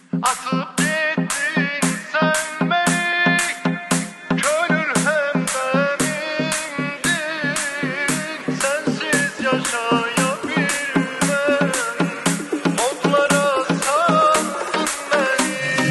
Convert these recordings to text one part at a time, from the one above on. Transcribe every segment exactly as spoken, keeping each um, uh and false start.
Atıp gittin sen beni, gönül hem benimdin. Sensiz yaşayabilmem, otlara saldın beni.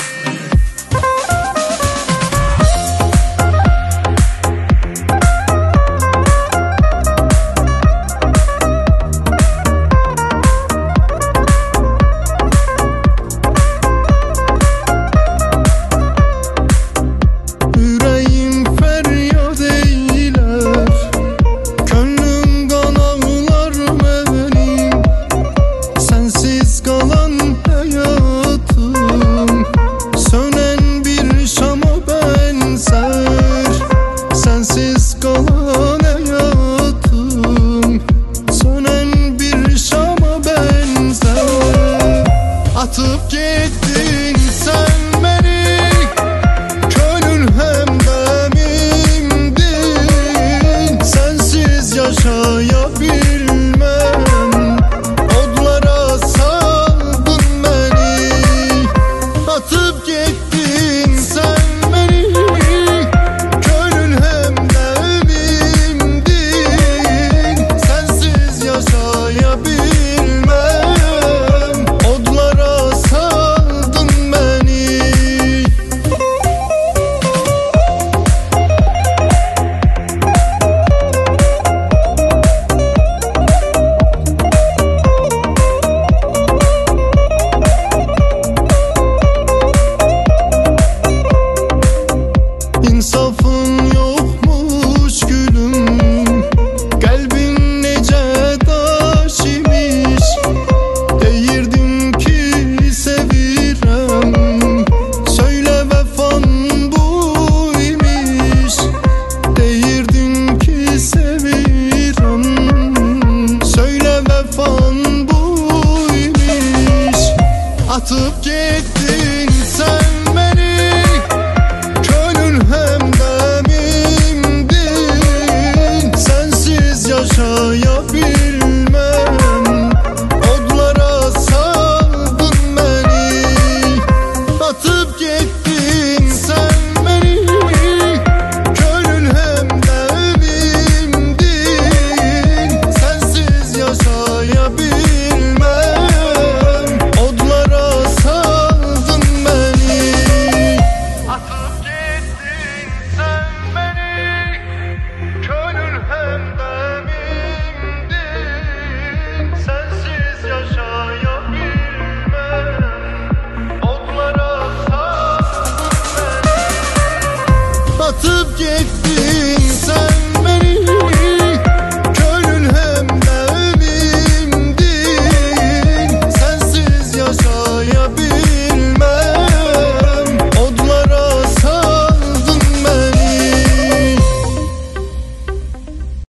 Sensiz kalan hayatım sönen bir şama benzer. Atıp gittin sen beni, gönül hem benimdin. Sensiz yaşayabilmem, odlara saldın beni. Atıp gittin sen beni, İnsafın yokmuş gülüm, kalbin nece taş imiş. Deyirdim ki sevirem, söyle vefan bu imiş. Deyirdim ki sevirem, söyle vefan bu imiş. Atıp gittin sen beni, yaşayabilmem, odlara saldın beni. Atıp gittin sen beni, gönül hem benimdin. Sensiz yaşayabilmem, odlara saldın beni. Atıp gittin sen beni, gönül hem sensiz yaşayabilmem, odlara saldın beni. Atıp gittin sen